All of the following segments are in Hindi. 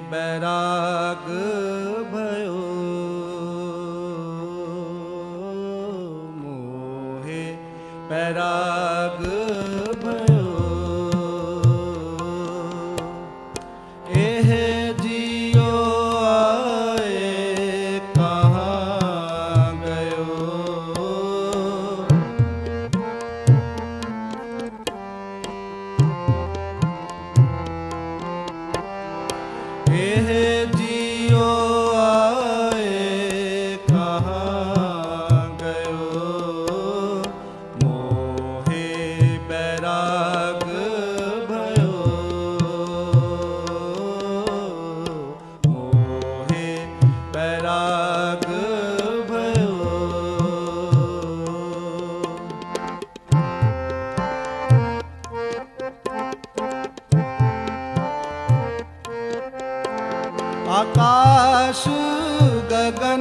बैराग भयो मोहे बैराग भयो एह जियो आए कहाँ गयो एह जियो आए कहाँ गयो मोहे बैराग भयो मोहे बैराग भयो आकाश गगन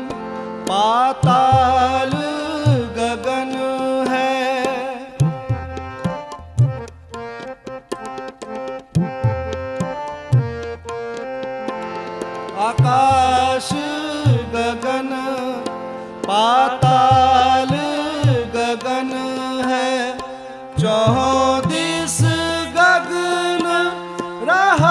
पाताल गगन है आकाश गगन पाताल गगन है चौदिस गगन रहा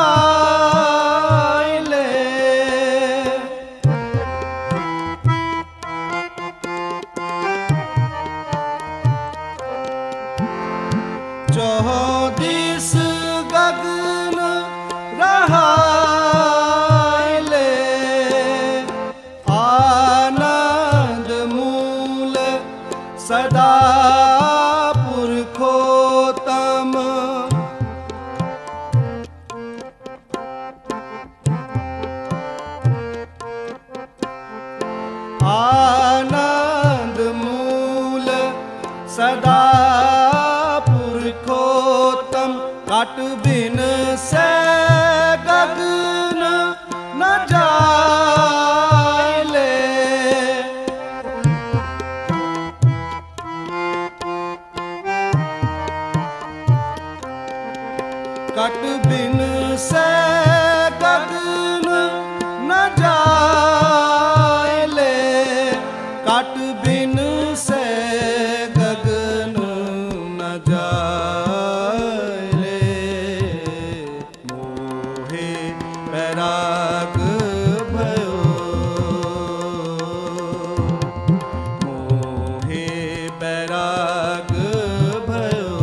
चौदिस गगन रहाइले आनंद मूल सदा पुरखोत्तम आनंद मूल सदा पुरखोत्तम काट बिन से गगन न जाइले काट बिन से गगन न जाइले काट बिन से गगन न जाइले मोहे बैराग भयो मोहे बैराग भयो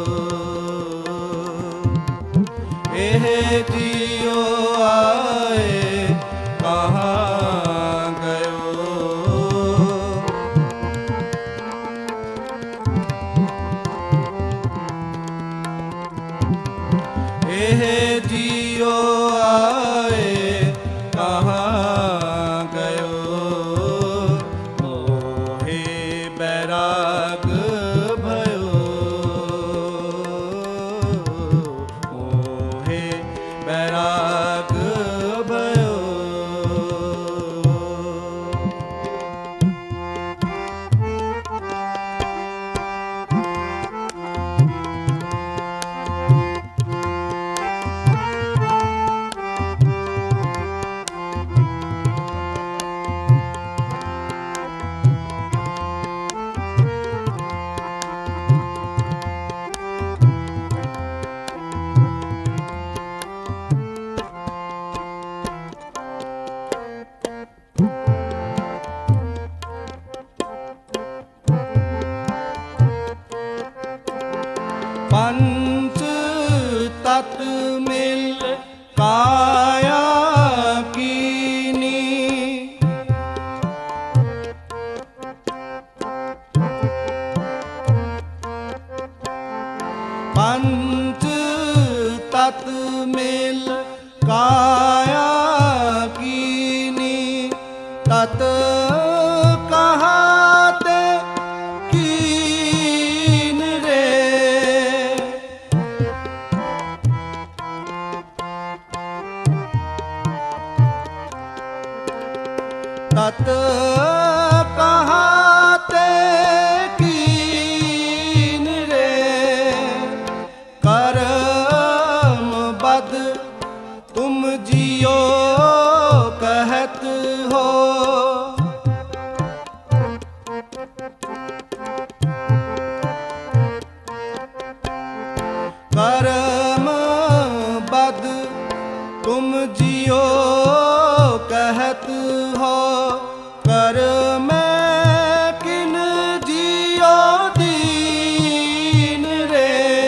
एह जियो आए कहाँ गयो एह जियो आए कहाँ गयो मोहे बैराग भयो मोहे बैराग भयो पंच तत्व मिल काया कीनी पंच तत्व मिल काया कीनी तत कहाते कीन रे तत कहाते कीन रे कर्म बद तुम जियो जियो कहत हो कर मैं किन जियो दीन रे।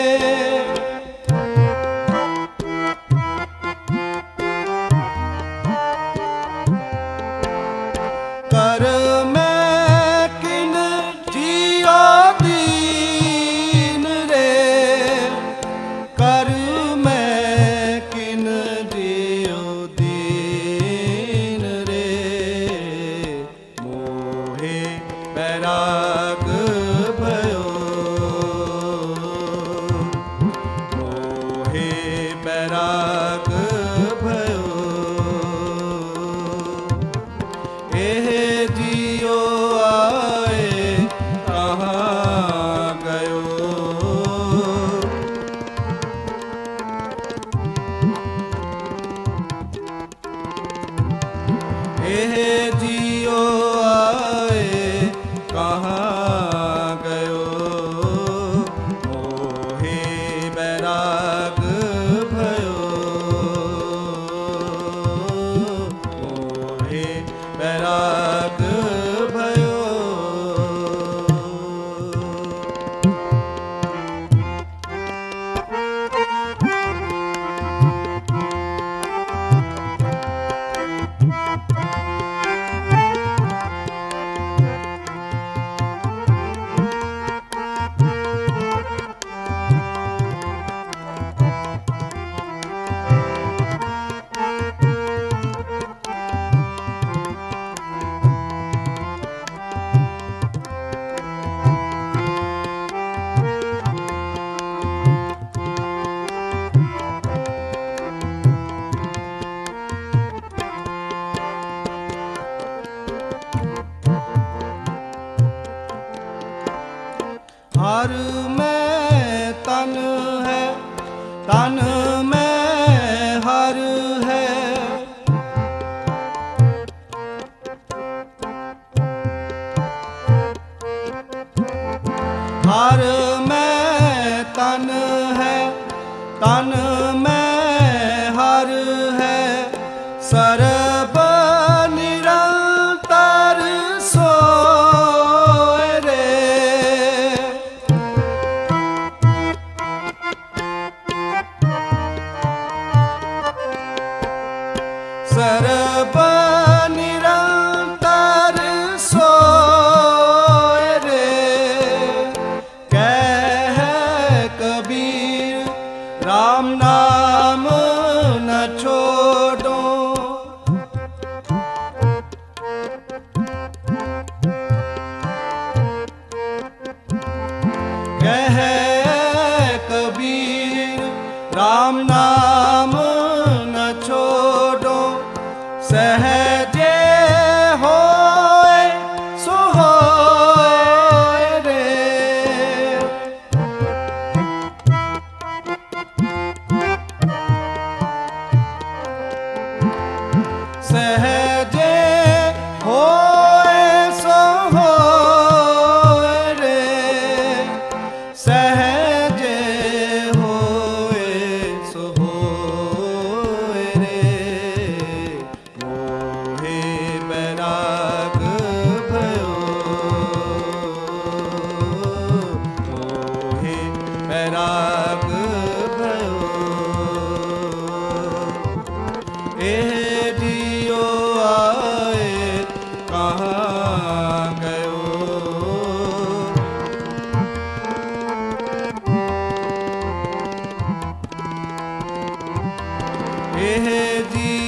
कर मैं किन जियो दीन रे। कर मैं किन जियो दीन रे। मोहे बैराग भयो। मोहे बैराग भयो। एह जियो आए कहाँ गयो। एह जियो आए कहाँ गयो। मोहे बैराग भयो। मोहे बैराग भयो। हर में तन है तन में हर है। हर में तन है तन में हर है। सर्ब निरंतर सोए रे। सर्ब निरंतर सोए रे। कह कबीर राम नाम न छोड़ो। कह कबीर राम नाम न छोड़ो। सहजे होए सो होए रे। सहजे होए सो होए रे। सहजे होए सो होए रे। मोहे बैराग भयो। मोहे बैराग भयो। एह जियो आए कहाँ गयो। एह जी